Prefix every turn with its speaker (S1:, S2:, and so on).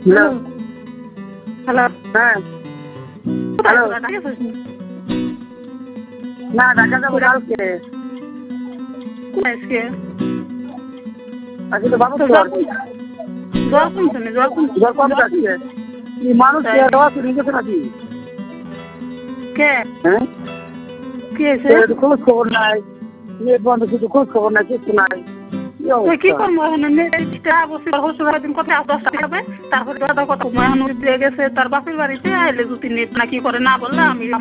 S1: hello
S2: hello
S1: হ্যাঁ
S2: hello
S1: না ঢাকা যাবো কালকে
S2: আজকে
S1: আজকে তো বাবু
S2: জ্বর কমছে না
S1: জ্বর কম যাচ্ছে মানুষ চুরি গেছে নাকি
S2: কে
S1: হ্যাঁ
S2: কি হয়েছে
S1: খোঁজ খবর নাই মেয়ে বন্ধ কিছু খোঁজ খবর নাই কিছু নাই
S2: কি করবো এখন কথা 10টা হবে তারপরে দাদা কথা এখন দিয়ে গেছে তার বাপের বাড়িতে আইলে যদি নেট না কি করে না বললে আমি